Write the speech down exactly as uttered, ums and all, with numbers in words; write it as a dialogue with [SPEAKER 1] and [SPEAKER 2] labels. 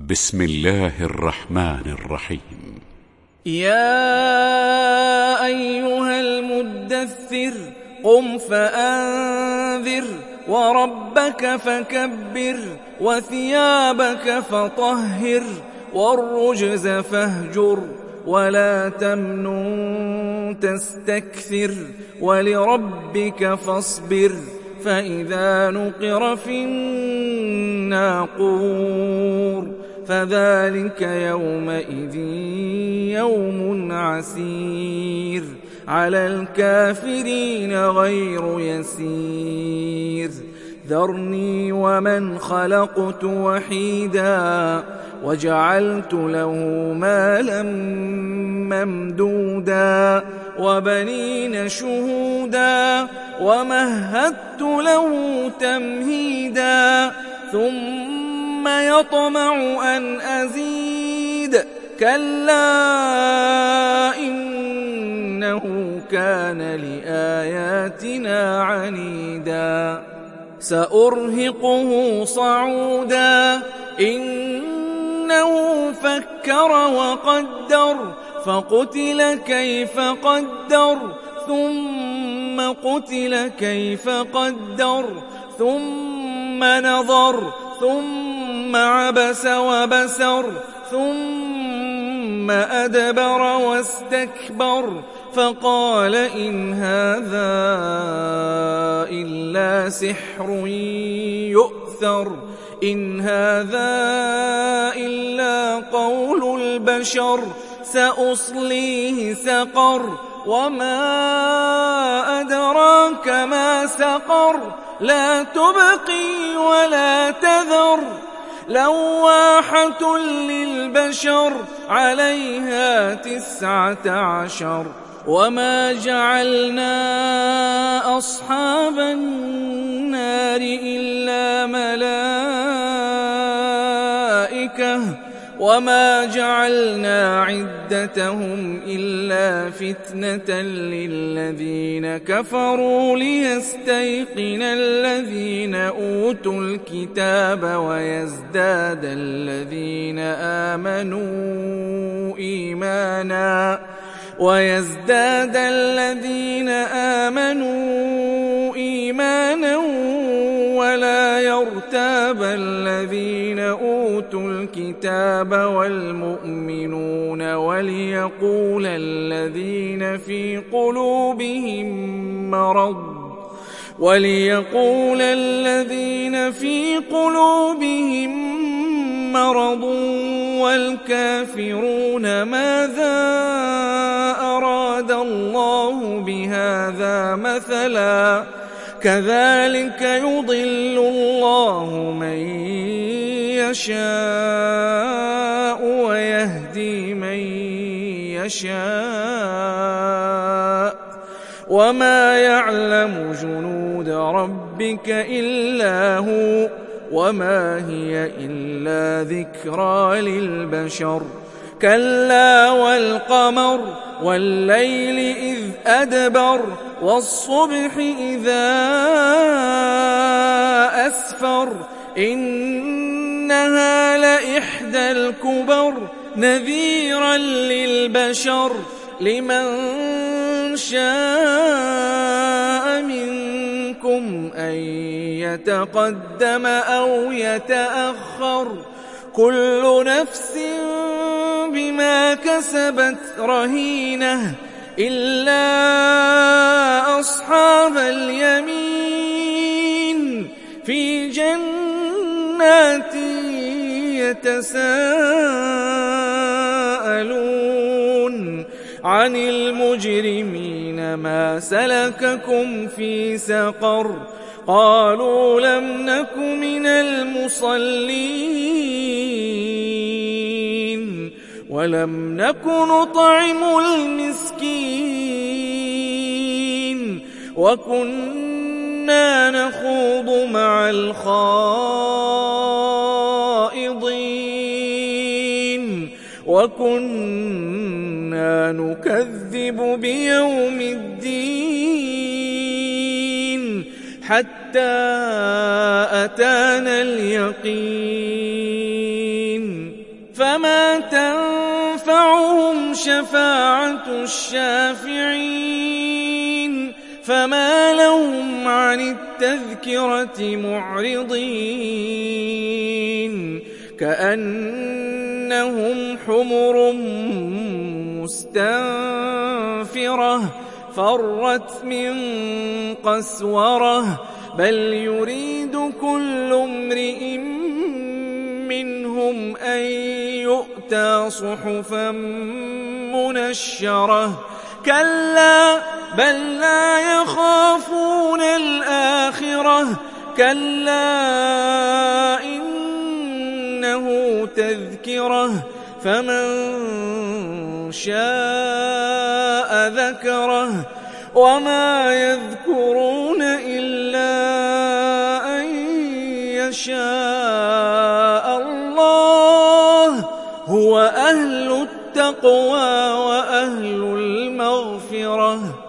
[SPEAKER 1] بسم الله الرحمن الرحيم.
[SPEAKER 2] يا أيها المدثر قم فأنذر وربك فكبر وثيابك فطهر والرجز فاهجر ولا تمنن تستكثر ولربك فاصبر فإذا نقر في الناقور فذلك يومئذ يوم عسير على الكافرين غير يسير ذرني ومن خلقت وحيدا وجعلت له مالا ممدودا وبنين شهودا ومهدت له تمهيدا ثم يطمع أن أزيد كلا إنه كان لآياتنا عنيدا سأرهقه صعودا إنه فكر وقدر فقتل كيف قدر ثم قتل كيف قدر ثم نظر ثم عبس وبسر ثم أدبر واستكبر فقال إن هذا إلا سحر يؤثر إن هذا إلا قول البشر سأصليه سقر وما أدراك ما سقر لا تبقي ولا تذر لواحة للبشر عليها تسعة عشر وما جعلنا أصحاب النار إلا ملائكة وما جعلنا عدتهم إلا فتنة للذين كفروا ليستيقن الذين أوتوا الكتاب ويزداد الذين آمنوا إيمانا ويزداد الذين آمنوا إيمانا ولا يرتاب الذين أوتوا الكتاب والمؤمنون وليقول الذين في قلوبهم مرض وليقول الذين في قلوبهم مرض والكافرون ماذا أراد الله بهذا مثلا كذلك يضل الله من يشاء ويهدي من يشاء وما يعلم جنود ربك إلا هو وما هي إلا ذكرى للبشر كلا والقمر والليل إذ أدبر والصبح إذا أسفر إنها لإحدى الكبر نذيرا للبشر لمن شاء منكم أن يتقدم أو يتأخر كل نفس بما كسبت رهينة إلا أصحاب اليمين في جنات يتساءلون عن المجرمين ما سلككم في سقر قالوا لم نك من المصلين ولم نك نطعم المسكين وكنا نخوض مع الخائضين وكنا نكذب بيوم الدين حتى أتانا اليقين فما تنفعهم شفاعة الشافعين فما لهم عن التذكرة معرضين كأنهم حمر مستنفرة فرت من قسورة بل يريد كل امرئ منهم أن يؤتى صحفا منشرة كلا بل لا يخافون الآخرة كلا إنه تذكرة فمن شاء ذكره وما يذكرون إلا أن يشاء الله هو أهل التقوى وأهل المغفرة